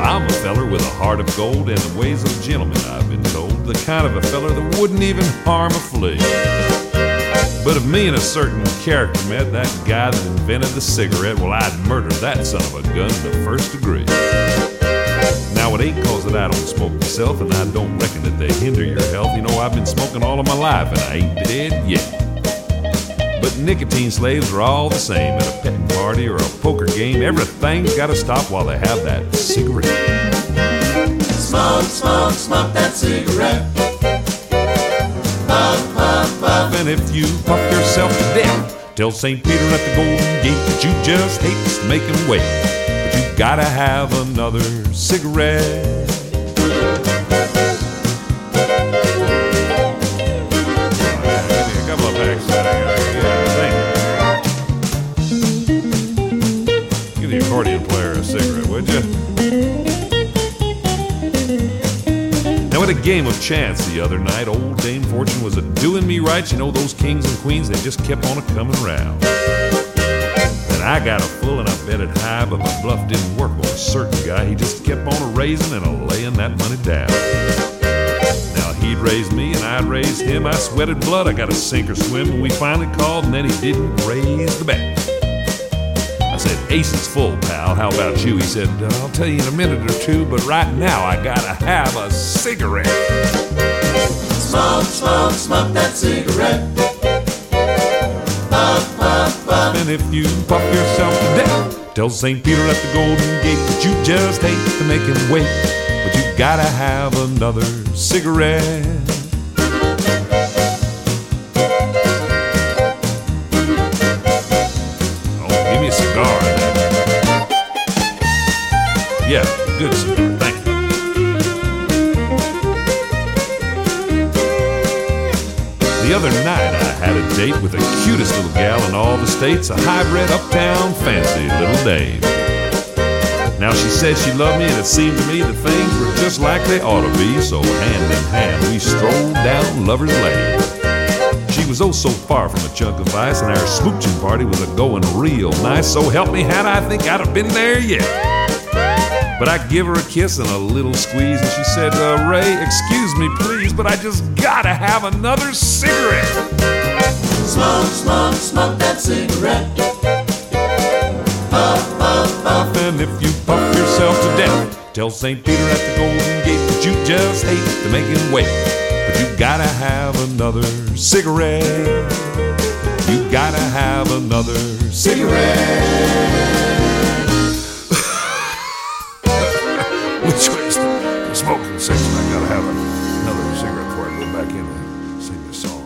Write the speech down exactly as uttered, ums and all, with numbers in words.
I'm a feller with a heart of gold and the ways of a gentleman, I've been told. The kind of a feller that wouldn't even harm a flea. But if me and a certain character met, that guy that invented the cigarette, well, I'd murder that son of a gun in the first degree. Now, it ain't cause that I don't smoke myself, and I don't reckon that they hinder your health. You know, I've been smoking all of my life, and I ain't dead yet. But nicotine slaves are all the same. At a petting party or a poker game, everything's gotta stop while they have that cigarette. Smoke, smoke, smoke that cigarette. Puff, puff, puff. And if you puff yourself to death, tell Saint Peter at the Golden Gate that you just hate to make him wait. But you gotta have another cigarette. Give the accordion player a cigarette, would you? Now at a game of chance the other night, old Dame Fortune was a-doing me right. You know those kings and queens, they just kept on a-coming round. And I got a full and I bet it high, but my bluff didn't work on a certain guy. He just kept on a-raising and a-laying that money down. Now he'd raise me and I'd raise him. I sweated blood, I got a sink or swim. And we finally called and then he didn't raise the bet. I said, ace is full, pal, how about you? He said, I'll tell you in a minute or two, but right now I gotta have a cigarette. Smoke, smoke, smoke that cigarette. Puff, puff, puff. And if you puff yourself to death, tell Saint Peter at the Golden Gate that you just hate to make him wait. But you gotta have another cigarette. Oh, give me a cigar then. Yeah, good cigar, thank you. The other night I had a date with the cutest little gal in all the states, a hybrid uptown fancy little dame. Now she said she loved me and it seemed to me that things were just like they ought to be, so hand in hand we strolled down Lover's Lane. She was oh so far from a chunk of ice and our smooching party was a-going real nice, so help me had I think I'd have been there yet. But I give her a kiss and a little squeeze and she said, uh, Ray, excuse me please, but I just gotta have another cigarette. Smoke, smoke, smoke that cigarette. Puff, puff, puff. And if you puff yourself to death, tell Saint Peter at the Golden Gate that you just hate to make him wait. But you gotta have another cigarette. You gotta have another cigarette. Which way's the smoking section? I gotta have another cigarette before I go back in and sing this song.